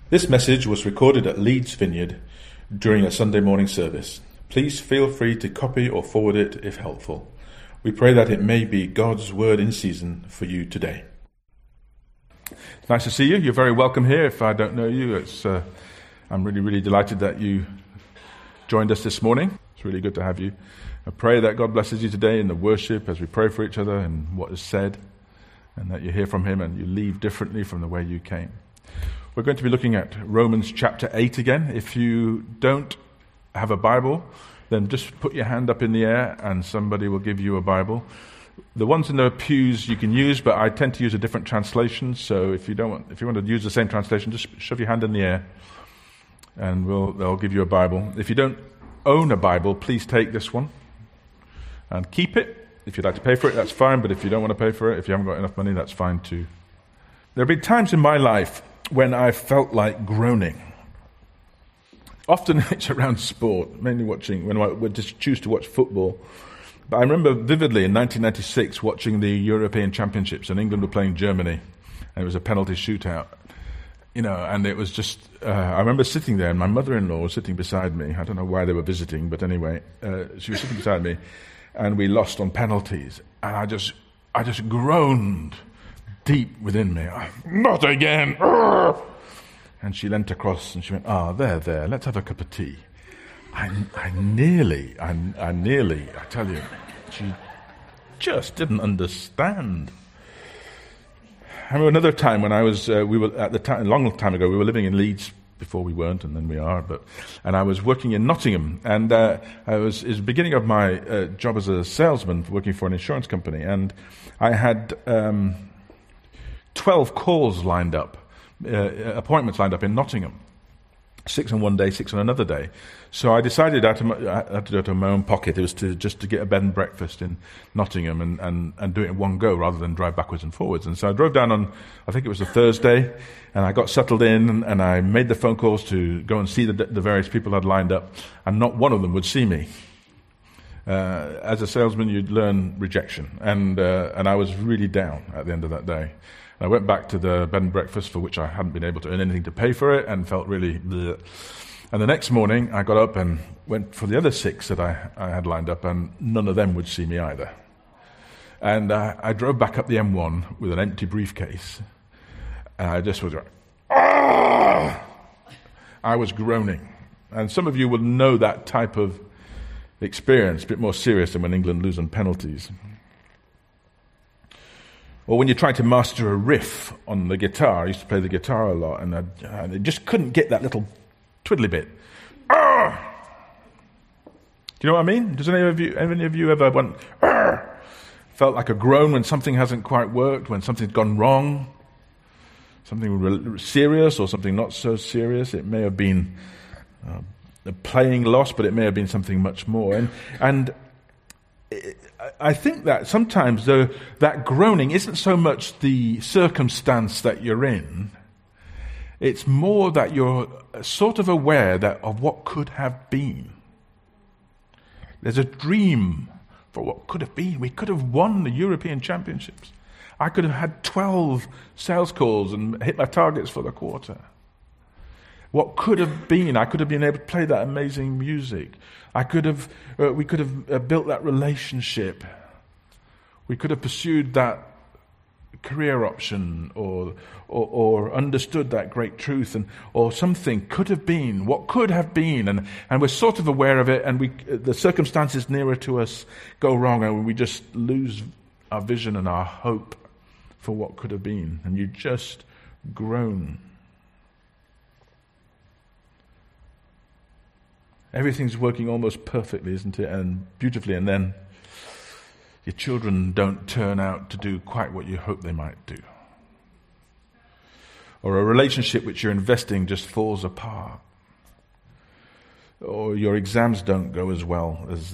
This message was recorded at Leeds Vineyard during a Sunday morning service. Please feel free to copy or forward it if helpful. We pray that it may be God's word in season for you today. It's nice to see you. You're very welcome here. If I don't know you, I'm really delighted that you joined us this morning. It's really good to have you. I pray that God blesses you today in the worship as we pray for each other and what is said, and that you hear from him and you leave differently from the way you came. We're going to be looking at Romans chapter 8 again. If you don't have a Bible, then just put your hand up in the air and somebody will give you a Bible. The ones in the pews you can use, but I tend to use a different translation, so if you want to use the same translation, just shove your hand in the air and they'll give you a Bible. If you don't own a Bible, please take this one and keep it. If you'd like to pay for it, that's fine, but if you don't want to pay for it, if you haven't got enough money, that's fine too. There have been times in my life when I felt like groaning. Often it's around sport, mainly when I would just choose to watch football. But I remember vividly in 1996 watching the European Championships, and England were playing Germany, and it was a penalty shootout. And it was just, I remember sitting there, and my mother-in-law was sitting beside me. I don't know why they were visiting, but anyway, she was sitting beside me, and we lost on penalties. And I just groaned deep within me. Not again! And she leant across and she went, there, let's have a cup of tea. I nearly, I tell you, she just didn't understand. I remember another time when I was, we were at the time, a long time ago, we were living in Leeds before we weren't, and then we are, and I was working in Nottingham, and it was the beginning of my job as a salesman working for an insurance company, and I had 12 calls lined up, appointments lined up in Nottingham. 6 on one day, 6 on another day. So I decided I had to do it out of my own pocket. It was just to get a bed and breakfast in Nottingham and do it in one go rather than drive backwards and forwards. And so I drove down on, I think it was a Thursday, and I got settled in and I made the phone calls to go and see the various people I'd lined up, and not one of them would see me. As a salesman, you'd learn rejection, and I was really down at the end of that day. I went back to the bed and breakfast, for which I hadn't been able to earn anything to pay for it, and felt really bleh. And the next morning, I got up and went for the other 6 that I had lined up, and none of them would see me either. And I drove back up the M1 with an empty briefcase, and I just was like, ah! I was groaning. And some of you will know that type of experience, a bit more serious than when England lose on penalties. Or when you're trying to master a riff on the guitar. I used to play the guitar a lot, and I just couldn't get that little twiddly bit. Arr! Do you know what I mean? Does any of you ever went, arr! Felt like a groan when something hasn't quite worked, when something's gone wrong? Something serious or something not so serious? It may have been a playing loss, but it may have been something much more. And I think that sometimes that groaning isn't so much the circumstance that you're in. It's more that you're sort of aware of what could have been. There's a dream for what could have been. We could have won the European Championships. I could have had 12 sales calls and hit my targets for the quarter. What could have been? I could have been able to play that amazing music. We could have built that relationship. We could have pursued that career option, or understood that great truth, or something could have been. What could have been? And we're sort of aware of it, and the circumstances nearer to us go wrong, and we just lose our vision and our hope for what could have been, and you just groan. Everything's working almost perfectly, isn't it? And beautifully, and then your children don't turn out to do quite what you hope they might do. Or a relationship which you're investing just falls apart. Or your exams don't go as well as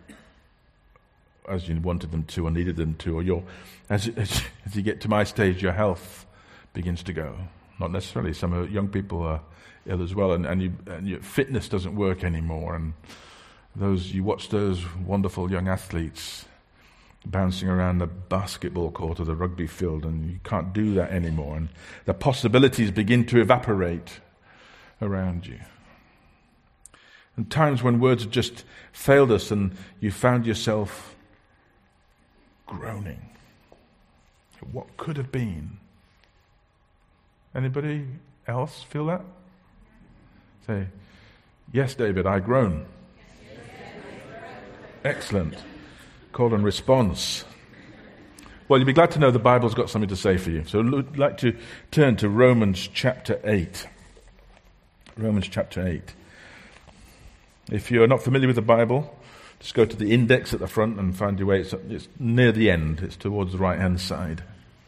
you wanted them to or needed them to. Or as you get to my stage, your health begins to go. Not necessarily. Some young people are ill as well, and your fitness doesn't work anymore, and you watch those wonderful young athletes bouncing around the basketball court or the rugby field, and you can't do that anymore, and the possibilities begin to evaporate around you. And times when words have just failed us and you found yourself groaning. What could have been? Anybody else feel that? Say, yes, David, I groan. Excellent. Call and response. Well, you'll be glad to know the Bible's got something to say for you. So I'd like to turn to Romans chapter 8. Romans chapter 8. If you're not familiar with the Bible, just go to the index at the front and find your way. It's near the end. It's towards the right-hand side.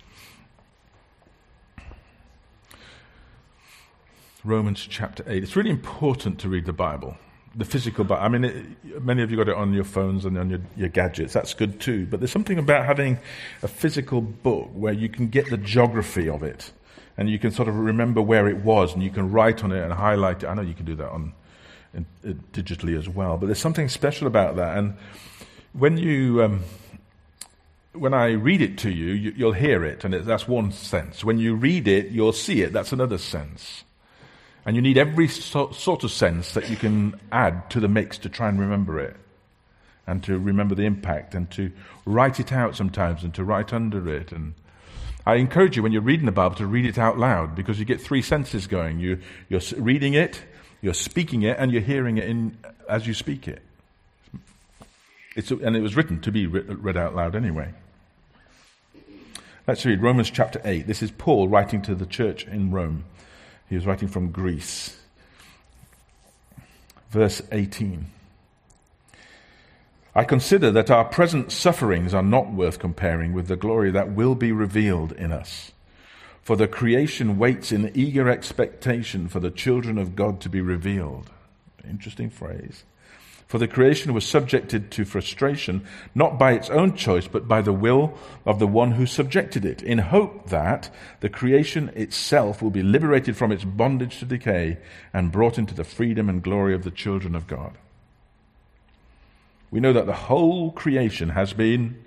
Romans chapter 8. It's really important to read the Bible. The physical Bible. I mean, many of you got it on your phones and on your gadgets. That's good too. But there's something about having a physical book where you can get the geography of it. And you can sort of remember where it was. And you can write on it and highlight it. I know you can do that digitally as well. But there's something special about that. And when I read it to you, you'll hear it. And that's one sense. When you read it, you'll see it. That's another sense. And you need every sort of sense that you can add to the mix to try and remember it. And to remember the impact. And to write it out sometimes. And to write under it. And I encourage you, when you're reading the Bible, to read it out loud. Because you get three senses going. You're reading it, you're speaking it, and you're hearing it as you speak it. And it was written to be read out loud anyway. Let's read Romans chapter 8. This is Paul writing to the church in Rome. He was writing from Greece. Verse 18. I consider that our present sufferings are not worth comparing with the glory that will be revealed in us. For the creation waits in eager expectation for the children of God to be revealed. Interesting phrase. For the creation was subjected to frustration, not by its own choice, but by the will of the one who subjected it, in hope that the creation itself will be liberated from its bondage to decay and brought into the freedom and glory of the children of God. We know that the whole creation has been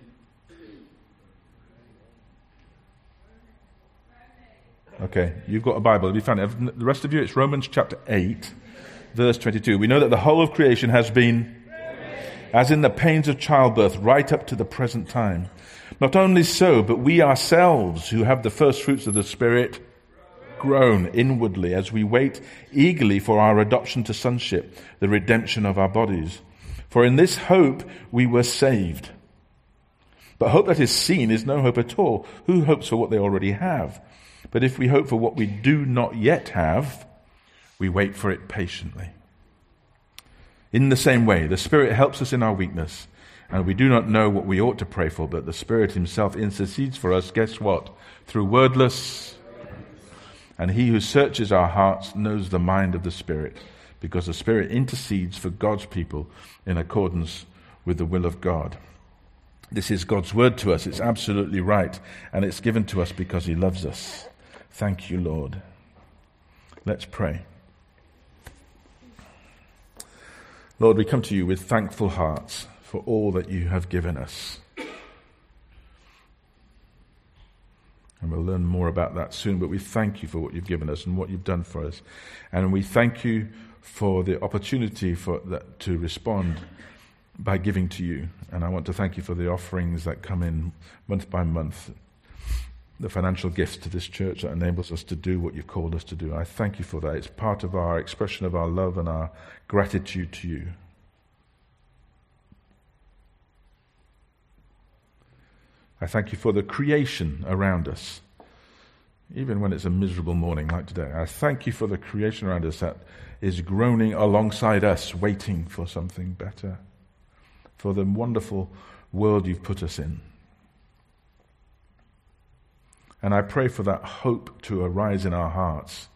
Okay, you've got a Bible. Have you found it? The rest of you, it's Romans chapter 8, verse 22. We know that the whole of creation has been, as in the pains of childbirth, right up to the present time. Not only so, but we ourselves, who have the first fruits of the Spirit, groan inwardly as we wait eagerly for our adoption to sonship, the redemption of our bodies. For in this hope we were saved. But hope that is seen is no hope at all. Who hopes for what they already have? But if we hope for what we do not yet have, we wait for it patiently. In the same way, the Spirit helps us in our weakness, and we do not know what we ought to pray for, but the Spirit himself intercedes for us, guess what? Through wordless. And he who searches our hearts knows the mind of the Spirit, because the Spirit intercedes for God's people in accordance with the will of God. This is God's word to us. It's absolutely right, and it's given to us because he loves us. Thank you, Lord. Let's pray. Lord, we come to you with thankful hearts for all that you have given us. And we'll learn more about that soon, but we thank you for what you've given us and what you've done for us. And we thank you for the opportunity for that to respond by giving to you. And I want to thank you for the offerings that come in month by month, the financial gifts to this church that enables us to do what you've called us to do. I thank you for that. It's part of our expression of our love and our gratitude to you. I thank you for the creation around us, even when it's a miserable morning like today. I thank you for the creation around us that is groaning alongside us, waiting for something better, for the wonderful world you've put us in. And I pray for that hope to arise in our hearts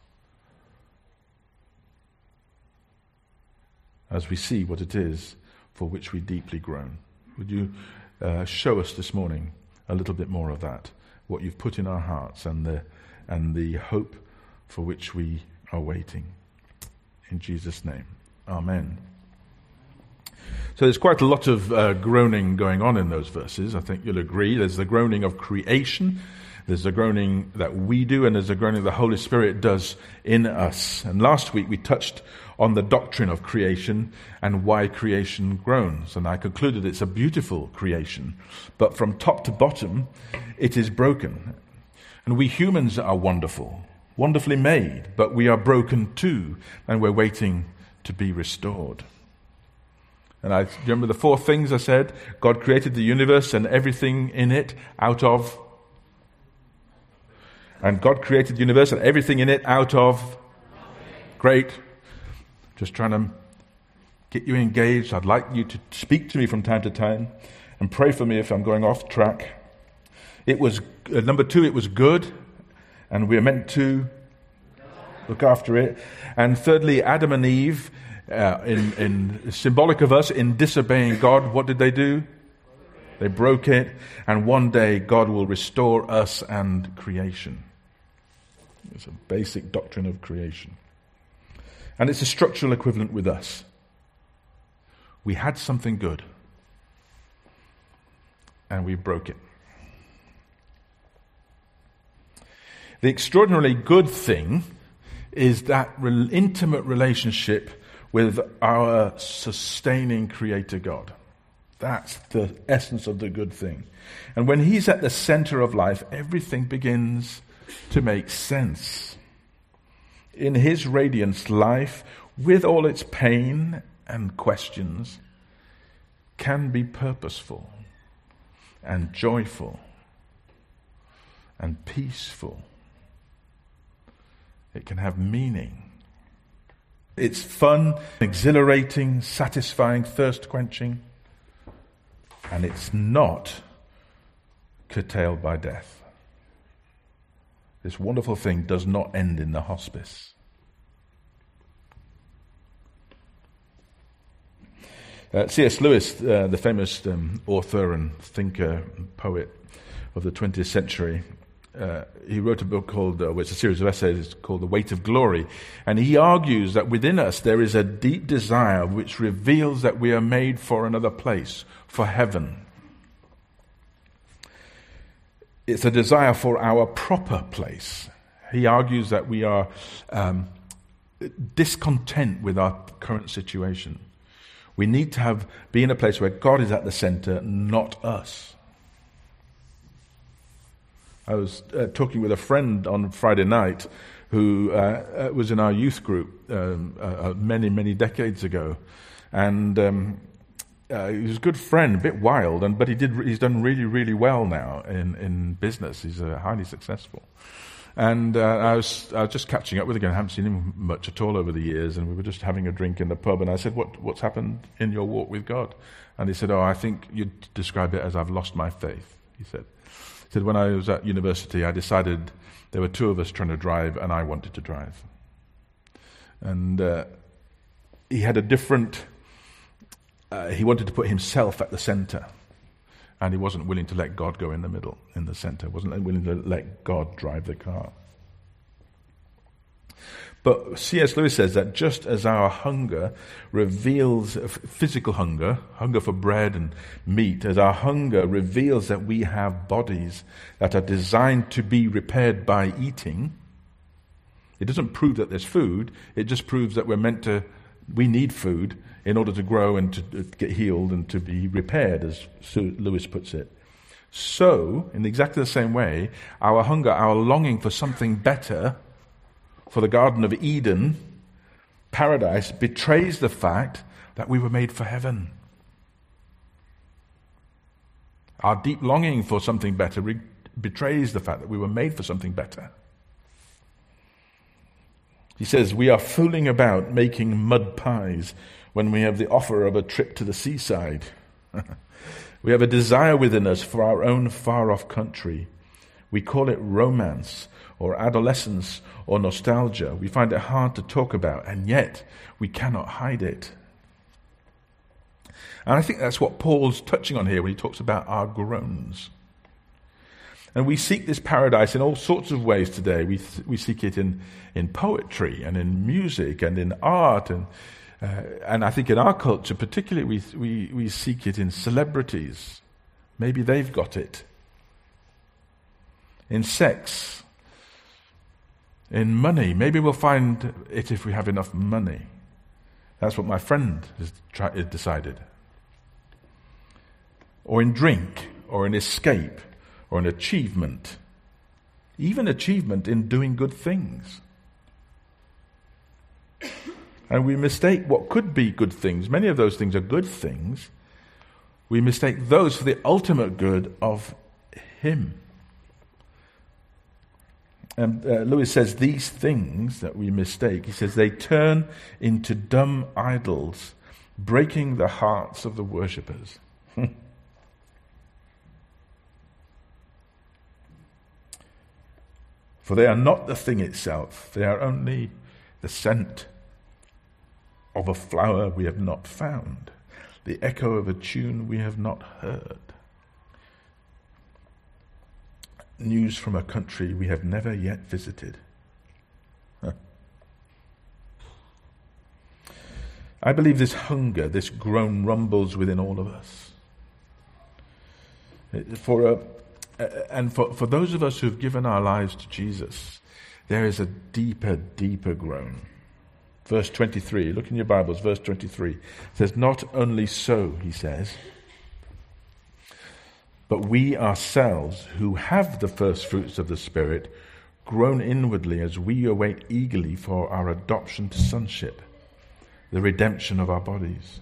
as we see what it is for which we deeply groan. Would you show us this morning a little bit more of that, what you've put in our hearts and the hope for which we are waiting. In Jesus' name, amen. So there's quite a lot of groaning going on in those verses. I think you'll agree. There's the groaning of creation. There's a groaning that we do, and there's a groaning the Holy Spirit does in us. And last week we touched on the doctrine of creation and why creation groans. And I concluded it's a beautiful creation, but from top to bottom, it is broken. And we humans are wonderful, wonderfully made, but we are broken too, and we're waiting to be restored. And I remember the 4 things I said. God created the universe and everything in it out of... And God created the universe and everything in it out of... Great. Just trying to get you engaged. I'd like you to speak to me from time to time and pray for me if I'm going off track. It was, number 2, it was good, and we're meant to look after it. And thirdly, Adam and Eve, in symbolic of us, in disobeying God, what did they do? They broke it, and one day God will restore us and creation. It's a basic doctrine of creation. And it's a structural equivalent with us. We had something good, and we broke it. The extraordinarily good thing is that intimate relationship with our sustaining Creator God. That's the essence of the good thing. And when He's at the center of life, everything begins to make sense. In His radiance, life, with all its pain and questions, can be purposeful and joyful and peaceful. It can have meaning. It's fun, exhilarating, satisfying, thirst-quenching, and it's not curtailed by death. This wonderful thing does not end in the hospice. C.S. Lewis, the famous author and thinker and poet of the 20th century, he wrote a book called, it's a series of essays called The Weight of Glory, and he argues that within us there is a deep desire which reveals that we are made for another place, for heaven. It's a desire for our proper place. He argues that we are discontent with our current situation. We need to be in a place where God is at the center, not us. I was talking with a friend on Friday night who was in our youth group many, many decades ago. And he was a good friend, a bit wild, but he's done really, really well now in business. He's highly successful. And I was just catching up with him again. I haven't seen him much at all over the years, and we were just having a drink in the pub. And I said, "What's happened in your walk with God?" And he said, "Oh, I think you'd describe it as I've lost my faith." He said, "When I was at university, I decided there were 2 of us trying to drive, and I wanted to drive." And he had a different. He wanted to put himself at the center, and he wasn't willing to let God go in the middle, in the center. Wasn't willing to let God drive the car. But C.S. Lewis says that just as our hunger reveals physical hunger for bread and meat, as our hunger reveals that we have bodies that are designed to be repaired by eating, it doesn't prove that there's food, it just proves that we need food in order to grow and to get healed and to be repaired, as Lewis puts it. So, in exactly the same way, our hunger, our longing for something better, for the Garden of Eden, paradise, betrays the fact that we were made for heaven. Our deep longing for something better betrays the fact that we were made for something better. He says, we are fooling about making mud pies when we have the offer of a trip to the seaside. We have a desire within us for our own far-off country. We call it romance or adolescence or nostalgia. We find it hard to talk about, and yet we cannot hide it. And I think that's what Paul's touching on here when he talks about our groans. And we seek this paradise in all sorts of ways today. We seek it in poetry and in music and in art, and I think in our culture particularly we seek it in celebrities. Maybe they've got it. in sex, in money. Maybe we'll find it if we have enough money. That's what my friend has decided. Or in drink, or in escape, or in achievement. Even achievement in doing good things. And we mistake what could be good things. Many of those things are good things. We mistake those for the ultimate good of Him. And Lewis says these things that we mistake, he says, they turn into dumb idols, breaking the hearts of the worshippers. For they are not the thing itself, they are only the scent of a flower we have not found, the echo of a tune we have not heard. News from a country we have never yet visited. I believe this hunger, this groan rumbles within all of us. For those of us who've given our lives to Jesus, there is a deeper, deeper groan. Verse 23, look in your Bibles, verse 23. It says, not only so, he says, but we ourselves who have the first fruits of the Spirit groan inwardly as we await eagerly for our adoption to sonship, the redemption of our bodies.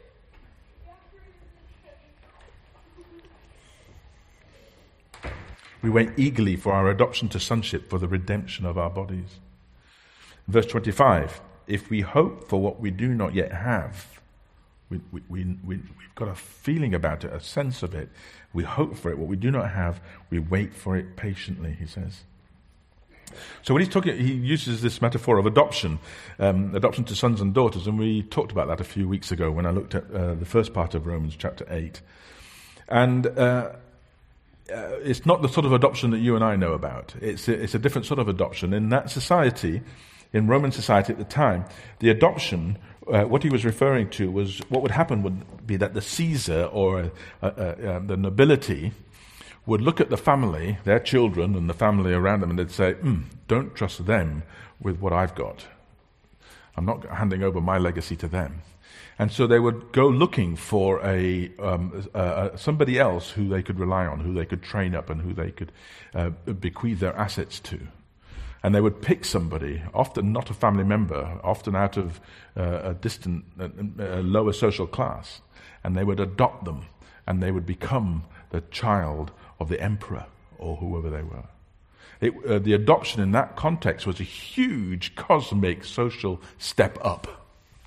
We wait eagerly for our adoption to sonship, for the redemption of our bodies. Verse 25, if we hope for what we do not yet have, we've got a feeling about it, a sense of it. We hope for it. What we do not have, we wait for it patiently, he says. So when he's talking, he uses this metaphor of adoption, adoption to sons and daughters, and we talked about that a few weeks ago when I looked at the first part of Romans chapter 8. And it's not the sort of adoption that you and I know about. It's a different sort of adoption. In that society, in Roman society at the time, the adoption, what he was referring to was what would happen would be that the Caesar or the nobility would look at the family, their children and the family around them, and they'd say, don't trust them with what I've got. I'm not handing over my legacy to them. And so they would go looking for somebody else who they could rely on, who they could train up, and who they could bequeath their assets to. And they would pick somebody, often not a family member, often out of a distant, lower social class, and they would adopt them, and they would become the child of the emperor or whoever they were. The adoption in that context was a huge cosmic social step up.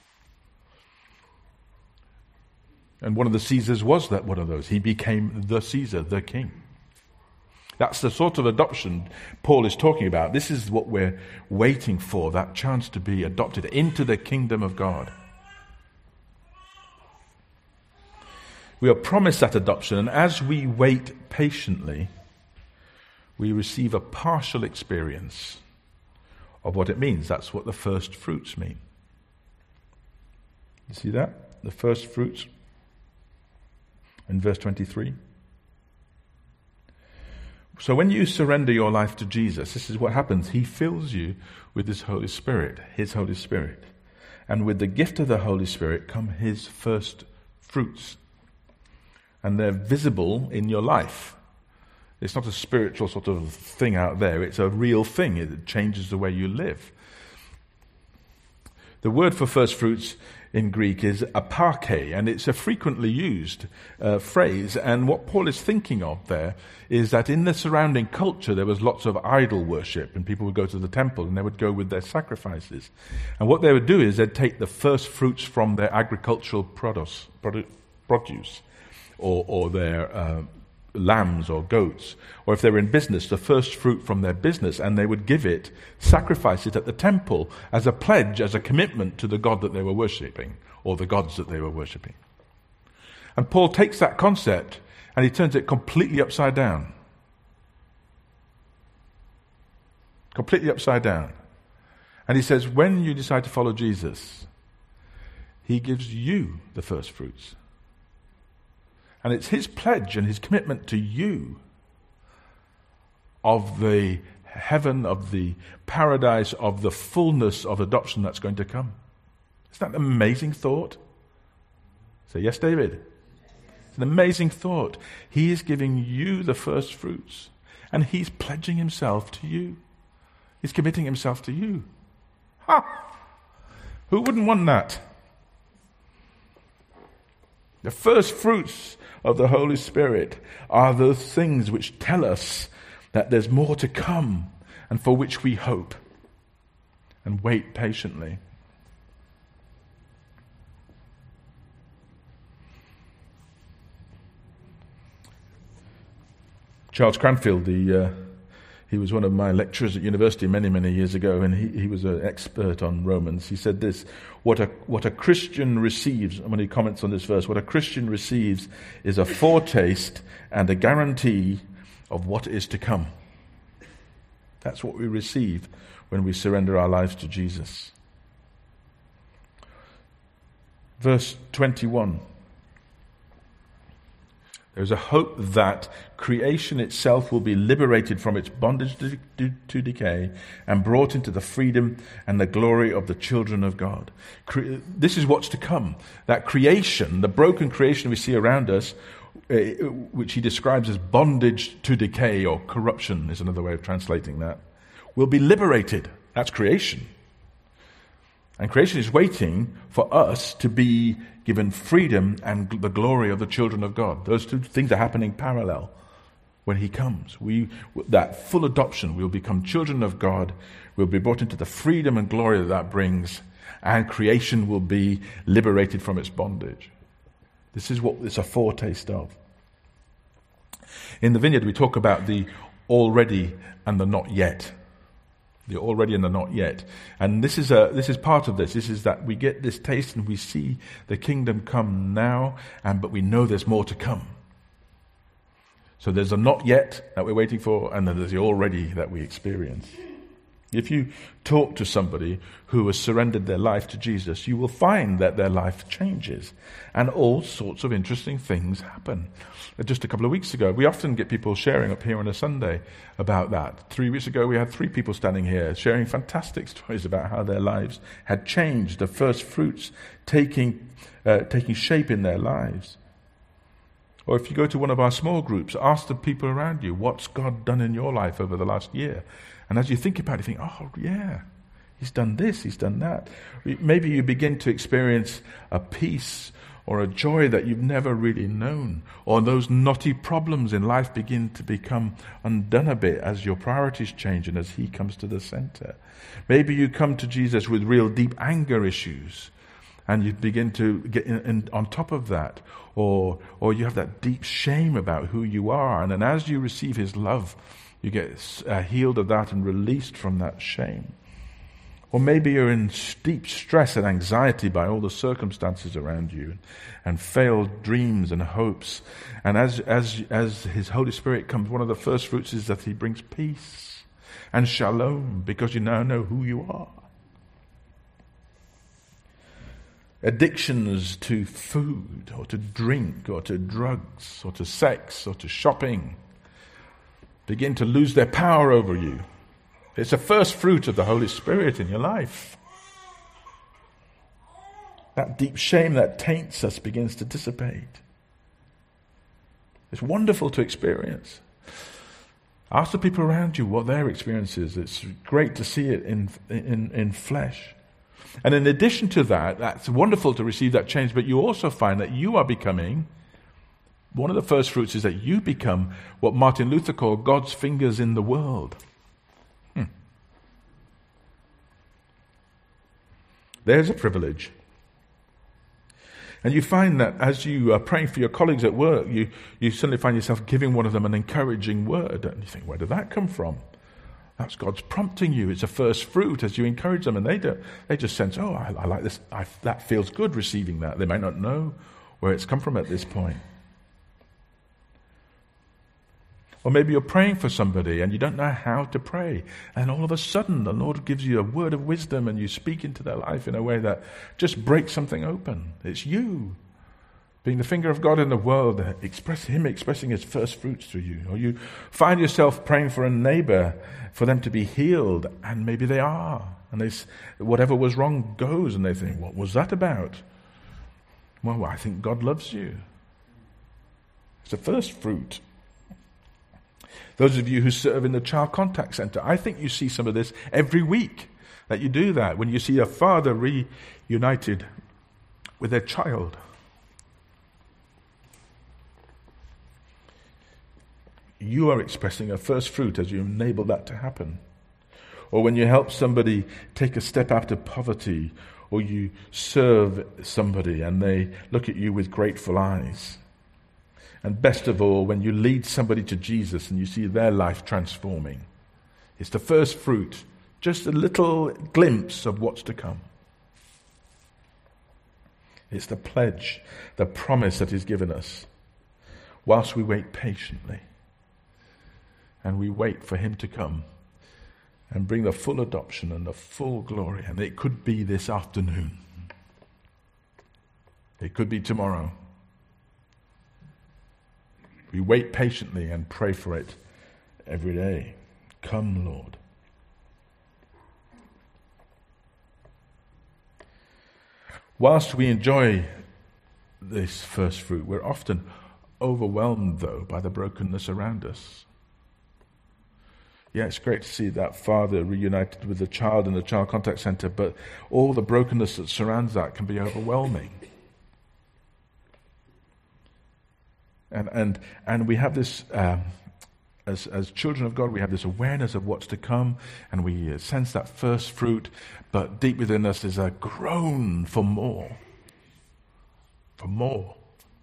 And one of the Caesars was one of those. He became the Caesar, the king. That's the sort of adoption Paul is talking about. This is what we're waiting for, that chance to be adopted into the kingdom of God. We are promised that adoption, and as we wait patiently, we receive a partial experience of what it means. That's what the first fruits mean. You see that? The first fruits in verse 23. So when you surrender your life to Jesus, this is what happens. He fills you with His Holy Spirit, His Holy Spirit. And with the gift of the Holy Spirit come His first fruits. And they're visible in your life. It's not a spiritual sort of thing out there. It's a real thing. It changes the way you live. The word for first fruits in Greek is aparche, and it's a frequently used phrase. And what Paul is thinking of there is that in the surrounding culture there was lots of idol worship, and people would go to the temple and they would go with their sacrifices. And what they would do is they'd take the first fruits from their agricultural produce or their lambs or goats, or if they were in business, the first fruit from their business, and they would give it, sacrifice it at the temple as a pledge, as a commitment to the God that they were worshipping, or the gods that they were worshipping. And Paul takes that concept and he turns it completely upside down. Completely upside down. And he says, when you decide to follow Jesus, He gives you the first fruits. And it's His pledge and His commitment to you of the heaven, of the paradise, of the fullness of adoption that's going to come. Isn't that an amazing thought? Say, yes, David. It's an amazing thought. He is giving you the first fruits, and he's pledging himself to you. He's committing himself to you. Ha! Who wouldn't want that? The first fruits of the Holy Spirit are those things which tell us that there's more to come and for which we hope and wait patiently. Charles Cranfield, he was one of my lecturers at university many, many years ago, and he was an expert on Romans. He said this, what a Christian receives, and when he comments on this verse, what a Christian receives is a foretaste and a guarantee of what is to come. That's what we receive when we surrender our lives to Jesus. Verse 21. There's a hope that creation itself will be liberated from its bondage to decay and brought into the freedom and the glory of the children of God. This is what's to come. That creation, the broken creation we see around us, which he describes as bondage to decay or corruption is another way of translating that, will be liberated. That's creation. And creation is waiting for us to be given freedom and the glory of the children of God. Those two things are happening parallel when he comes. That full adoption, we'll become children of God, we'll be brought into the freedom and glory that brings, and creation will be liberated from its bondage. This is what it's a foretaste of. In the vineyard we talk about the already and the not yet. The already and the not yet. And this is part of this. This is that we get this taste and we see the kingdom come now, but we know there's more to come. So there's a not yet that we're waiting for, and then there's the already that we experience. If you talk to somebody who has surrendered their life to Jesus, you will find that their life changes and all sorts of interesting things happen. Just a couple of weeks ago, we often get people sharing up here on a Sunday about that. 3 weeks ago, we had 3 people standing here sharing fantastic stories about how their lives had changed, the first fruits taking shape in their lives. Or if you go to one of our small groups, ask the people around you, what's God done in your life over the last year? And as you think about it, you think, oh, yeah, he's done this, he's done that. Maybe you begin to experience a peace or a joy that you've never really known. Or those knotty problems in life begin to become undone a bit as your priorities change and as he comes to the center. Maybe you come to Jesus with real deep anger issues and you begin to get in on top of that. Or you have that deep shame about who you are. And then as you receive his love, you get healed of that and released from that shame. Or maybe you're in deep stress and anxiety by all the circumstances around you and failed dreams and hopes. And as his Holy Spirit comes, one of the first fruits is that he brings peace and shalom because you now know who you are. Addictions to food or to drink or to drugs or to sex or to shopping begin to lose their power over you. It's a first fruit of the Holy Spirit in your life. That deep shame that taints us begins to dissipate. It's wonderful to experience. Ask the people around you what their experience is. It's great to see it in flesh. And in addition to that, that's wonderful to receive that change, but you also find that you are becoming, one of the first fruits is that you become what Martin Luther called God's fingers in the world. There's a privilege. And you find that as you are praying for your colleagues at work, you suddenly find yourself giving one of them an encouraging word. And you think, where did that come from? That's God's prompting you. It's a first fruit as you encourage them. And they just sense, oh, I like this. That feels good receiving that. They might not know where it's come from at this point. Or maybe you're praying for somebody and you don't know how to pray. And all of a sudden the Lord gives you a word of wisdom and you speak into their life in a way that just breaks something open. It's you. being the finger of God in the world, Him expressing His first fruits through you. Or you find yourself praying for a neighbor, for them to be healed, and maybe they are. And whatever was wrong goes, and they think, what was that about? Well, I think God loves you. It's the first fruit. Those of you who serve in the Child Contact Center, I think you see some of this every week, that you do that, when you see a father reunited with their child. You are expressing a first fruit as you enable that to happen. Or when you help somebody take a step out of poverty, or you serve somebody and they look at you with grateful eyes. And best of all, when you lead somebody to Jesus and you see their life transforming. It's the first fruit, just a little glimpse of what's to come. It's the pledge, the promise that is given us, whilst we wait patiently. And we wait for Him to come and bring the full adoption and the full glory. And it could be this afternoon. It could be tomorrow. We wait patiently and pray for it every day. Come, Lord. Whilst we enjoy this first fruit, we're often overwhelmed, though, by the brokenness around us. Yeah, it's great to see that father reunited with the child in the Child Contact Center, but all the brokenness that surrounds that can be overwhelming. And we have this, as children of God, we have this awareness of what's to come, and we sense that first fruit, but deep within us is a groan for more. For more.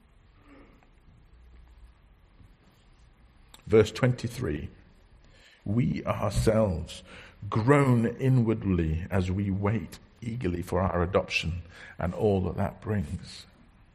Verse 23. We ourselves groan inwardly as we wait eagerly for our adoption and all that brings.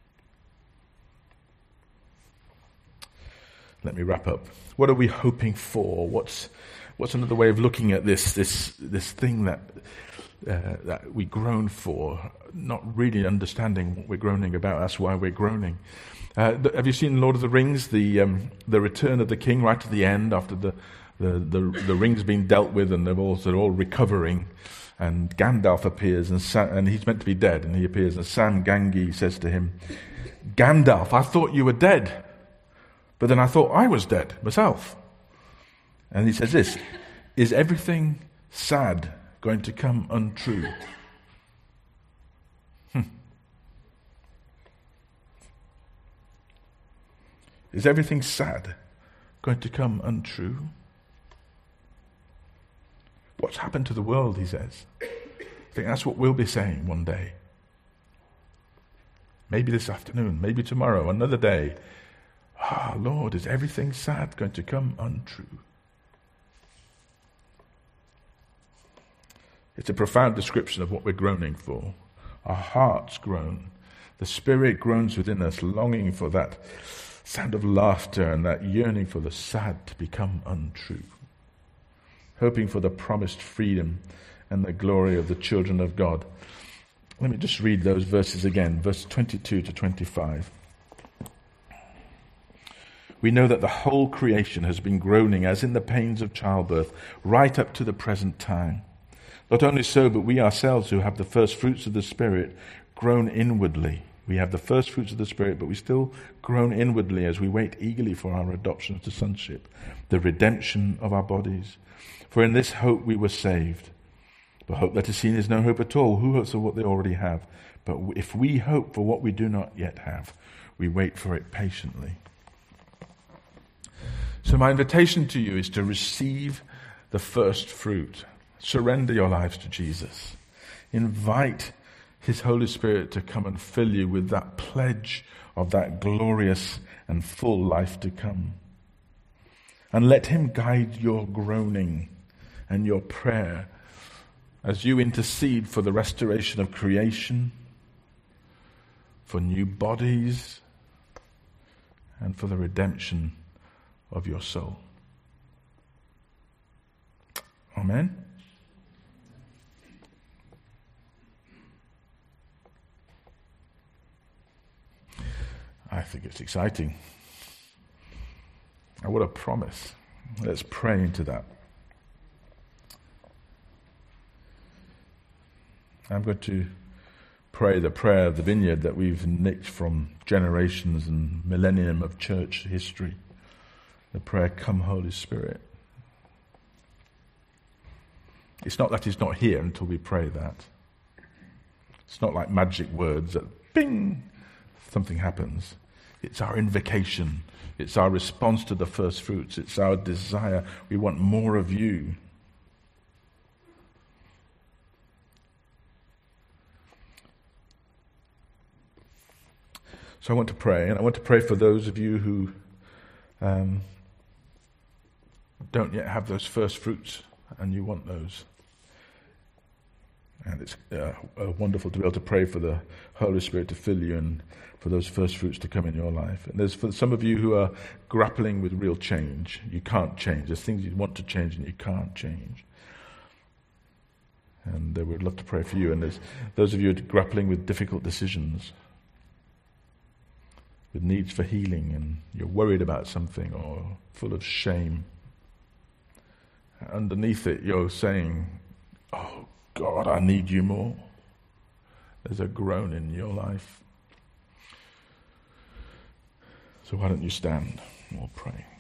Let me wrap up. What are we hoping for? What's another way of looking at this thing that we groan for, not really understanding what we're groaning about? That's why we're groaning. Have you seen Lord of the Rings, the return of the king right at the end, after the ring's been dealt with and they're all recovering, and Gandalf appears and he's meant to be dead, and he appears and Sam Gamgee says to him, Gandalf, I thought you were dead, but then I thought I was dead myself. And he says this, is everything sad going to come untrue? Is everything sad going to come untrue? What's happened to the world, he says. I think that's what we'll be saying one day. Maybe this afternoon, maybe tomorrow, another day. Lord, is everything sad going to come untrue? It's a profound description of what we're groaning for. Our hearts groan. The Spirit groans within us, longing for that sound of laughter and that yearning for the sad to become untrue. Hoping for the promised freedom and the glory of the children of God. Let me just read those verses again, verse 22 to 25. We know that the whole creation has been groaning as in the pains of childbirth, right up to the present time. Not only so, but we ourselves who have the first fruits of the Spirit groan inwardly. We have the first fruits of the Spirit, but we still groan inwardly as we wait eagerly for our adoption to sonship, the redemption of our bodies. For in this hope we were saved. But hope that is seen is no hope at all. Who hopes for what they already have? But if we hope for what we do not yet have, we wait for it patiently. So my invitation to you is to receive the first fruit. Surrender your lives to Jesus. Invite His Holy Spirit to come and fill you with that pledge of that glorious and full life to come. And let Him guide your groaning and your prayer as you intercede for the restoration of creation, for new bodies, and for the redemption of your soul. Amen. I think it's exciting. And what a promise. Let's pray into that. I'm going to pray the prayer of the vineyard that we've nicked from generations and millennium of church history. The prayer, "Come, Holy Spirit." It's not that He's not here until we pray that. It's not like magic words that, bing, something happens. It's our invocation. It's our response to the first fruits. It's our desire. We want more of you. So I want to pray, and I want to pray for those of you who don't yet have those first fruits, and you want those. And it's wonderful to be able to pray for the Holy Spirit to fill you and for those first fruits to come in your life. And there's for some of you who are grappling with real change. You can't change. There's things you want to change and you can't change. And we'd love to pray for you. And there's those of you who are grappling with difficult decisions, with needs for healing, and you're worried about something or full of shame. Underneath it, you're saying, "Oh God, I need you more." There's a groan in your life. So why don't you stand? We'll pray.